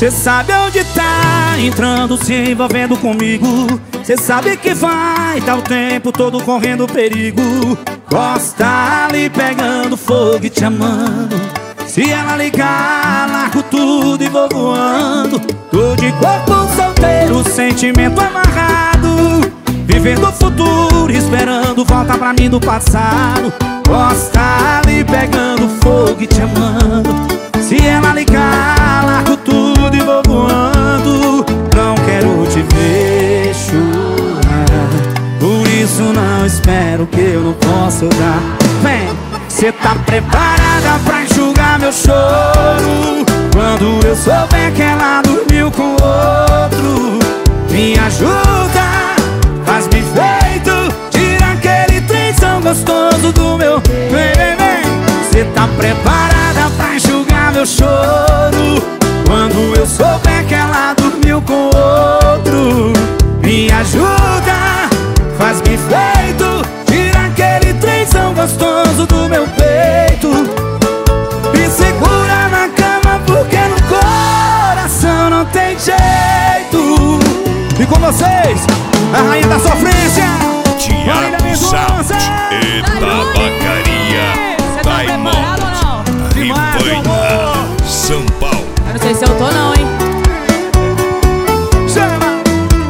Cê sabe onde tá entrando, se envolvendo comigo. Cê sabe que vai tá o tempo todo correndo perigo. Gosta ali pegando fogo e te amando. Se ela ligar, largo tudo e vou voando. Tô de corpo solteiro, sentimento amarrado, vivendo o futuro, esperando volta pra mim do passado. Gosta ali pegando fogo e te amando. Se ela ligar, largo tudo e vou voando. Não quero te ver chorar, por isso não espero que eu não possa dar. Vem, cê tá preparada pra enxugar meu choro quando eu souber que ela dormiu com outro? Me ajuda, faz-me feito, tira aquele trenzão gostoso do meu. Vem, vem, vem. Cê tá preparada pra enxugar meu choro quando eu souber que ela dormiu com outro? Me ajuda, faz-me feito, tira aquele trenzão gostoso do meu peito. Me segura na cama porque no coração não tem jeito. E com vocês, a rainha da sofrência, Thiago Sound e Tabacaria Diamond, Ribanha, São Paulo. Eu não sei se eu tô não, hein? chama!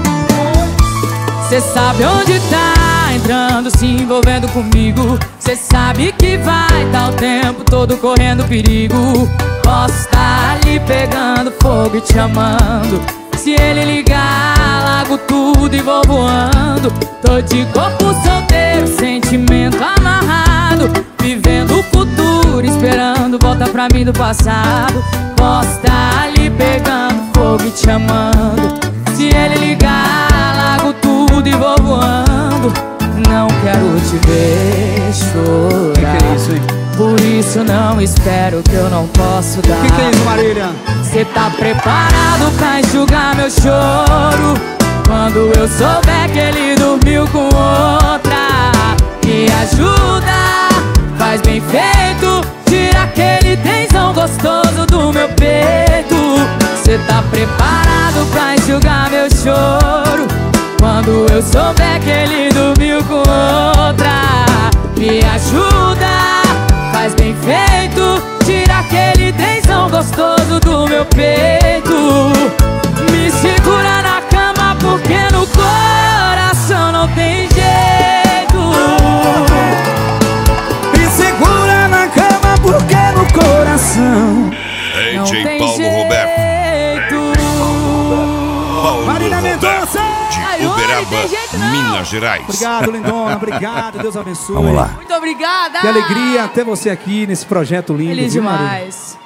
Cê sabe onde tá entrando, se envolvendo comigo. Cê sabe que vai tá o tempo todo correndo perigo. Posso tá ali pegando fogo e te amando. Se ele ligar, largo tudo e vou voando. Tô de corpo solteiro, sentimento amarrado, vivendo o futuro, esperando volta pra mim do passado. Posso tá ali pegando fogo e te amando. Se ele ligar, largo tudo e vou voando. Não quero te ver chorar, Que é isso, hein? por isso não espero que eu não posso dar. Que é isso, Marília? Cê tá preparado pra enxugar meu choro quando eu souber que ele dormiu com outra? Me ajuda, faz bem feito, tira aquele tensão gostoso do meu peito. Cê tá preparado pra enxugar meu choro quando eu souber que ele dormiu com outra? Me ajuda, faz bem feito, tira aquele tensão gostoso do meu peito. Me segura na cama porque no coração não tem jeito. Me segura na cama porque no coração Não DJ tem Paulo jeito. Roberto, Paulo Marília Roberto Mendonça! de Uberaba, Minas Gerais. Obrigado, lindona, obrigado, Deus abençoe. Vamos lá. Muito obrigada. Que alegria ter você aqui nesse projeto lindo, Feliz viu, Marília? demais.